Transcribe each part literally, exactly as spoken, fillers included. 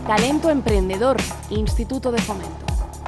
Talento Emprendedor, Instituto de Fomento.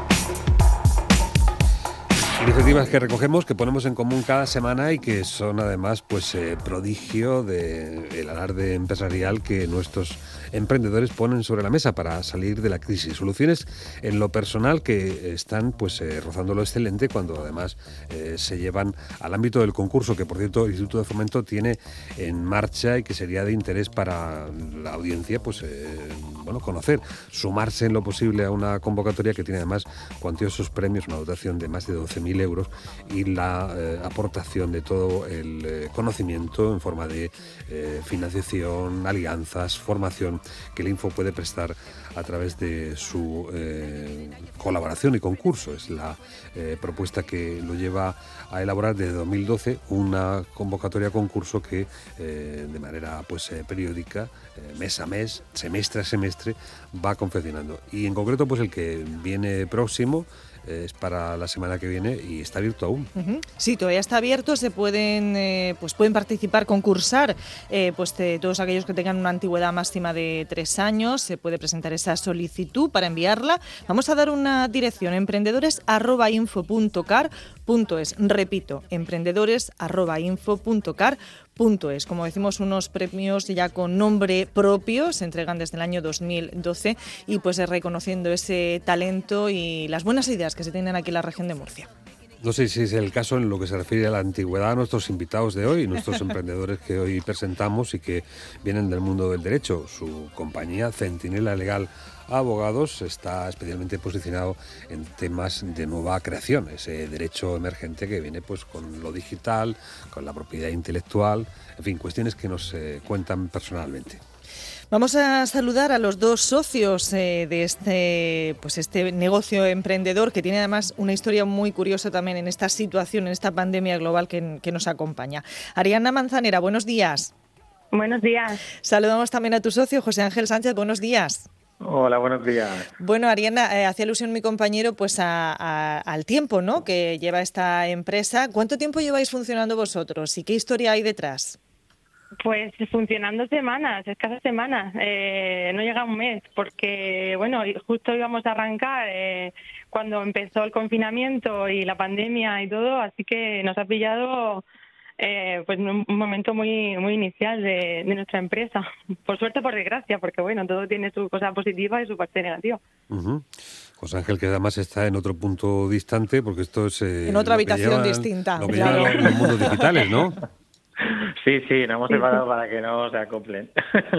Iniciativas que recogemos, que ponemos en común cada semana y que son además pues eh, prodigio del alarde empresarial que nuestros emprendedores ponen sobre la mesa para salir de la crisis. Soluciones en lo personal que están pues eh, rozando lo excelente cuando además eh, se llevan al ámbito del concurso que, por cierto, el Instituto de Fomento tiene en marcha y que sería de interés para la audiencia pues eh, bueno, conocer, sumarse en lo posible a una convocatoria que tiene además cuantiosos premios, una dotación de más de doce mil euros y la eh, aportación de todo el eh, conocimiento en forma de eh, financiación, alianzas, formación que el Info puede prestar a través de su eh, colaboración y concurso. Es la eh, propuesta que lo lleva a elaborar desde dos mil doce una convocatoria concurso que eh, de manera pues eh, periódica, eh, mes a mes, semestre a semestre, va confeccionando. Y en concreto pues el que viene próximo es para la semana que viene y está abierto aún. Uh-huh. Sí, todavía está abierto, se pueden eh, pues pueden participar, concursar, eh, pues de todos aquellos que tengan una antigüedad máxima de tres años, se puede presentar esa solicitud para enviarla. Vamos a dar una dirección, emprendedores arroba info punto car punto es. Repito, emprendedores arroba info punto car punto es. Como decimos, unos premios ya con nombre propio, se entregan desde el año dos mil doce y pues reconociendo ese talento y las buenas ideas que se tienen aquí en la región de Murcia. No sé si es el caso en lo que se refiere a la antigüedad a nuestros invitados de hoy, nuestros emprendedores que hoy presentamos y que vienen del mundo del derecho. Su compañía, Centinela Legal Abogados, está especialmente posicionado en temas de nueva creación, ese derecho emergente que viene pues con lo digital, con la propiedad intelectual, en fin, cuestiones que nos eh, cuentan personalmente. Vamos a saludar a los dos socios eh, de este, pues este negocio emprendedor que tiene además una historia muy curiosa también en esta situación, en esta pandemia global que, que nos acompaña. Ariana Manzanera, buenos días. Buenos días. Saludamos también a tu socio, José Ángel Sánchez, buenos días. Hola, buenos días. Bueno, Ariana, eh, hacía alusión mi compañero pues a, a, al tiempo, ¿no?, que lleva esta empresa. ¿Cuánto tiempo lleváis funcionando vosotros y qué historia hay detrás? Pues funcionando semanas, escasas semanas, eh, no llega un mes, porque bueno, justo íbamos a arrancar eh, cuando empezó el confinamiento y la pandemia y todo, así que nos ha pillado eh, pues un momento muy muy inicial de, de nuestra empresa, por suerte, por desgracia, porque bueno, todo tiene su cosa positiva y su parte negativa. Uh-huh. José Ángel, que además está en otro punto distante, porque esto es eh, en otra habitación llevan, distinta, lo que claro. llevan los mundos digitales, ¿no? Sí, sí, nos hemos separado para que no se acoplen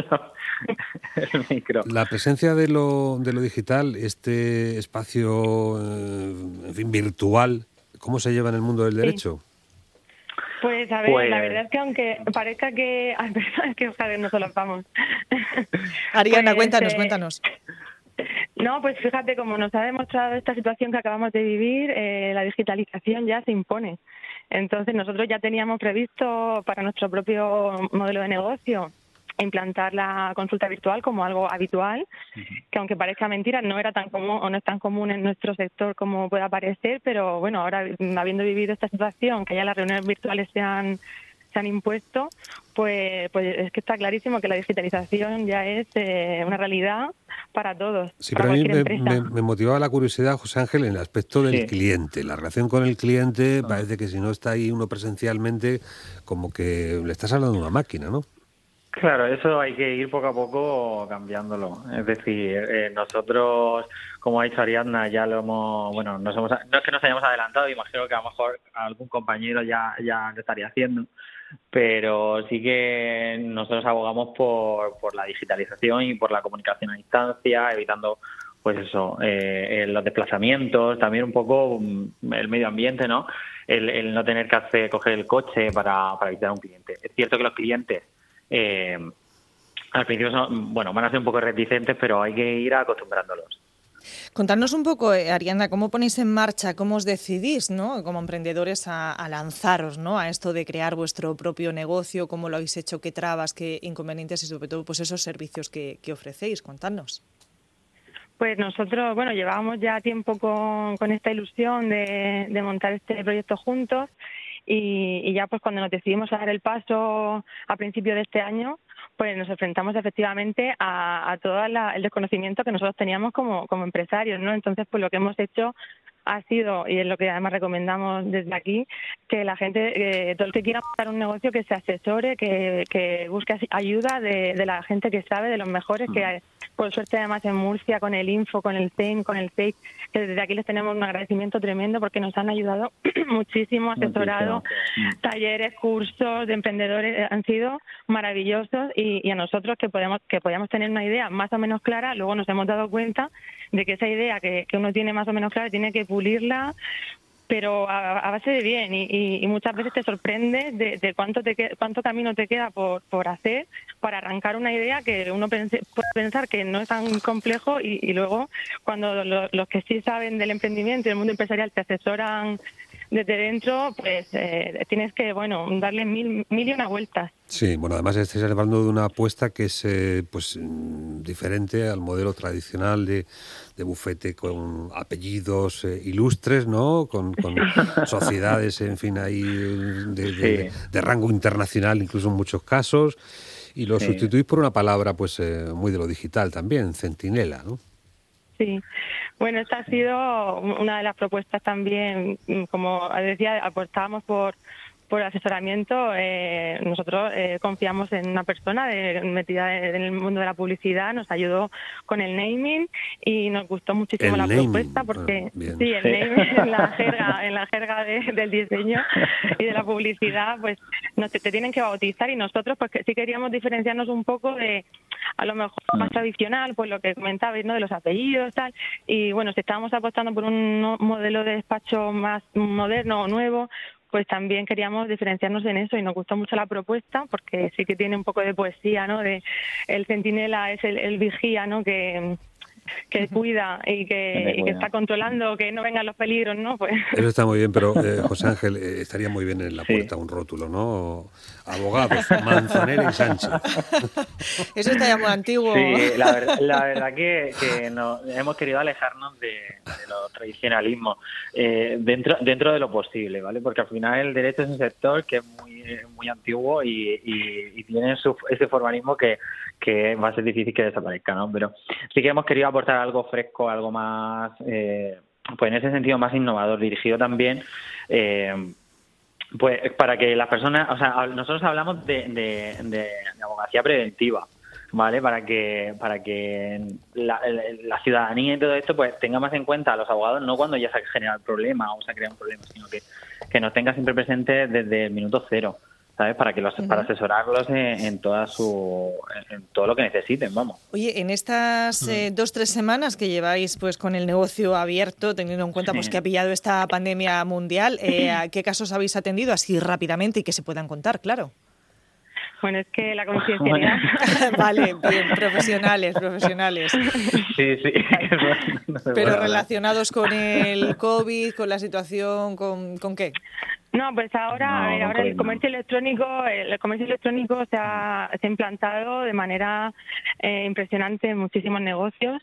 el micro. La presencia de lo, de lo digital, este espacio, eh, en fin, virtual, ¿cómo se lleva en el mundo del derecho? Sí. Pues a ver, pues... la verdad es que aunque parezca que... Ay, perdón, es que ojalá nos solapamos. Ariana, pues, cuéntanos, eh... cuéntanos. No, pues fíjate, como nos ha demostrado esta situación que acabamos de vivir, eh, la digitalización ya se impone. Entonces nosotros ya teníamos previsto para nuestro propio modelo de negocio implantar la consulta virtual como algo habitual, que aunque parezca mentira no era tan común o no es tan común en nuestro sector como pueda parecer, pero bueno, ahora habiendo vivido esta situación, que ya las reuniones virtuales se han se han impuesto, pues, pues es que está clarísimo que la digitalización ya es eh, una realidad para todos. Sí, para pero a mí me, me, me motivaba la curiosidad, José Ángel, en el aspecto del sí. cliente. La relación con el cliente parece que si no está ahí uno presencialmente, como que le estás hablando de una máquina, ¿no? Claro, eso hay que ir poco a poco cambiándolo. Es decir, eh, nosotros, como ha dicho Ariadna, ya lo hemos, bueno, nos hemos, no es que nos hayamos adelantado, imagino que a lo mejor algún compañero ya, ya lo estaría haciendo, pero sí que nosotros abogamos por, por la digitalización y por la comunicación a distancia, evitando pues eso, eh, los desplazamientos, también un poco el medio ambiente, ¿no? El, el no tener que hacer, coger el coche para, para visitar a un cliente. Es cierto que los clientes eh, al principio son, bueno, van a ser un poco reticentes, pero hay que ir acostumbrándolos. Contarnos un poco, Ariadna, cómo ponéis en marcha, cómo os decidís, ¿no?, como emprendedores a, a lanzaros, ¿no?, a esto de crear vuestro propio negocio, cómo lo habéis hecho, qué trabas, qué inconvenientes y sobre todo pues esos servicios que, que ofrecéis. Contadnos. Pues nosotros, bueno, llevábamos ya tiempo con, con esta ilusión de, de montar este proyecto juntos y, y ya pues cuando nos decidimos a dar el paso a principio de este año, pues nos enfrentamos efectivamente a, a todo la, el desconocimiento que nosotros teníamos como, como empresarios, ¿no? Entonces, pues lo que hemos hecho ha sido, y es lo que además recomendamos desde aquí, que la gente, eh, todo el que quiera montar un negocio, que se asesore, que, que busque ayuda de, de la gente que sabe, de los mejores, que hay, por suerte además en Murcia, con el Info, con el C E I N, con el C E I C, que desde aquí les tenemos un agradecimiento tremendo porque nos han ayudado muchísimo, asesorado, muchísimo. Talleres, cursos de emprendedores, han sido maravillosos, y, y a nosotros que podemos que podíamos tener una idea más o menos clara, luego nos hemos dado cuenta de que esa idea que, que uno tiene más o menos clara tiene que pulirla, pero a, a base de bien, y, y, y muchas veces te sorprende de, de cuánto te que, cuánto camino te queda por, por hacer para arrancar una idea que uno pense, puede pensar que no es tan complejo, y, y luego cuando lo, los que sí saben del emprendimiento y del mundo empresarial te asesoran desde dentro, pues eh, tienes que, bueno, darle mil, mil y una vueltas. Sí, bueno, además estáis hablando de una apuesta que es eh, pues diferente al modelo tradicional de, de bufete con apellidos eh, ilustres, ¿no? Con, con sociedades, en fin, ahí de, de, sí. de rango internacional, incluso en muchos casos, y lo sí. sustituís por una palabra pues eh, muy de lo digital también, centinela, ¿no? Sí, bueno, esta ha sido una de las propuestas también, como decía, apostábamos por por asesoramiento. Eh, nosotros eh, confiamos en una persona de, metida en el mundo de la publicidad, nos ayudó con el naming y nos gustó muchísimo el la naming. propuesta porque bueno, sí, el naming en la jerga, en la jerga de, del diseño y de la publicidad, pues nos te, te tienen que bautizar, y nosotros pues que sí queríamos diferenciarnos un poco de a lo mejor más tradicional, pues lo que comentabais, ¿no? De los apellidos, tal, y bueno, si estábamos apostando por un modelo de despacho más moderno o nuevo, pues también queríamos diferenciarnos en eso, y nos gustó mucho la propuesta porque sí que tiene un poco de poesía, ¿no? De el centinela es el, el vigía, ¿no? Que que cuida y que, y que está controlando que no vengan los peligros, ¿no? Pues eso está muy bien, pero eh, José Ángel, eh, estaría muy bien en la puerta sí. un rótulo, ¿no? Abogados, Manzanera y Sánchez. Eso está ya muy antiguo. Sí, la verdad, la verdad que, que no, hemos querido alejarnos de, de los tradicionalismos eh, dentro dentro de lo posible, ¿vale? Porque al final el derecho es un sector que es muy muy antiguo y, y, y tiene su, ese formalismo que, que va a ser difícil que desaparezca, ¿no? Pero sí que hemos querido aportar algo fresco, algo más, eh, pues en ese sentido más innovador, dirigido también, eh, pues para que las personas, o sea, nosotros hablamos de, de, de, de abogacía preventiva, ¿vale? Para que para que la, la ciudadanía y todo esto pues tenga más en cuenta a los abogados, no cuando ya se ha generado el problema o se ha creado un problema, sino que, que nos tenga siempre presentes desde el minuto cero, ¿sabes? Para que los, uh-huh. para asesorarlos en, en toda su en todo lo que necesiten, vamos. Oye, en estas uh-huh. eh, dos tres semanas que lleváis pues con el negocio abierto, teniendo en cuenta sí. pues que ha pillado esta pandemia mundial, eh, ¿a qué casos habéis atendido así rápidamente y que se puedan contar, claro? Bueno, es que la conciencialidad... Vale, bien, profesionales, profesionales. Sí, sí. No Pero relacionados con el COVID, con la situación, ¿con, con qué? No, pues ahora, no, a ver, ahora el comercio electrónico, el comercio electrónico se ha, se ha implantado de manera eh, impresionante en muchísimos negocios.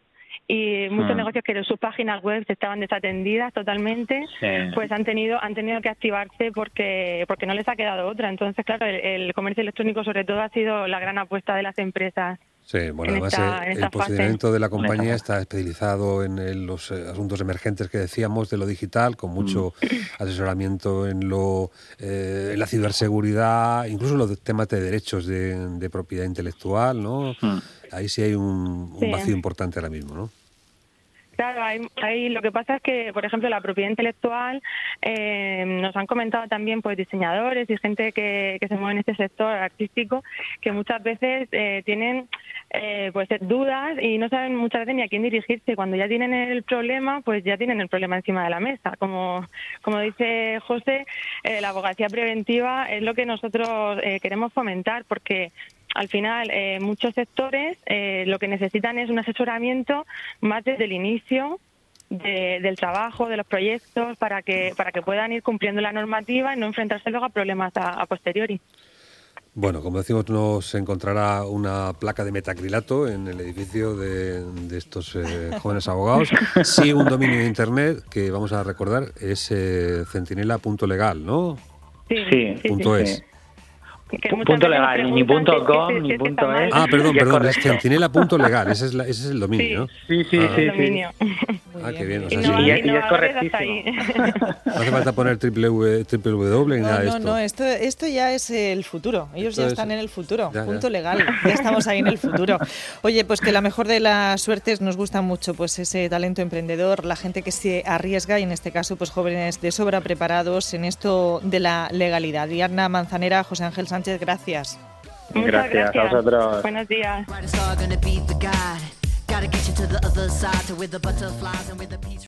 Y muchos hmm. negocios que sus páginas web estaban desatendidas totalmente, sí. pues han tenido han tenido que activarse porque porque no les ha quedado otra. Entonces, claro, el, el comercio electrónico sobre todo ha sido la gran apuesta de las empresas. Sí, bueno, además esta, el, el posicionamiento de la compañía está especializado en el, los eh, asuntos emergentes que decíamos de lo digital, con mucho mm. asesoramiento en lo eh, en la ciberseguridad, incluso en los temas de derechos de, de propiedad intelectual, ¿no? Mm. Ahí sí hay un, un vacío sí. importante ahora mismo, ¿no? Claro, hay, hay, lo que pasa es que, por ejemplo, la propiedad intelectual, eh, nos han comentado también pues diseñadores y gente que, que se mueve en este sector artístico, que muchas veces eh, tienen eh, pues dudas y no saben muchas veces ni a quién dirigirse. Cuando ya tienen el problema, pues ya tienen el problema encima de la mesa. Como, como dice José, eh, la abogacía preventiva es lo que nosotros eh, queremos fomentar, porque al final, eh, muchos sectores eh, lo que necesitan es un asesoramiento más desde el inicio de, del trabajo, de los proyectos, para que para que puedan ir cumpliendo la normativa y no enfrentarse luego a problemas a, a posteriori. Bueno, como decimos, nos encontrará una placa de metacrilato en el edificio de, de estos eh, jóvenes abogados. Sí, un dominio de internet que vamos a recordar es eh, centinela punto legal, ¿no? Sí, sí, punto sí, es. sí. Que muchas Punto veces nos legal, ni preguntan punto si es que- com, si es ni que punto está es. mal. Ah, perdón, Y es perdón, es correcto. centinela.legal, ese es, la, ese es el dominio, Sí. ¿no? Sí, sí, Ah. sí, El sí. dominio. Muy Ah, qué bien, o muy sea, Y, sí. y- y es Innovadores hasta ahí. correctísimo. No hace falta poner triple W, triple W ni No, nada de no, esto. no, esto, esto ya es el futuro. Ellos Esto ya es- están en el futuro. Ya, ya. Punto legal. Ya estamos ahí en el futuro. Oye, pues que la mejor de las suertes, nos gusta mucho pues ese talento emprendedor, la gente que se arriesga y en este caso pues jóvenes de sobra preparados en esto de la legalidad. Diana Manzanera, José Ángel Sánchez, gracias. Muchas Gracias a vosotros. Buenos días. Brightest star gonna beat the guide. Gotta get you to the other side, to where the butterflies and where the peace.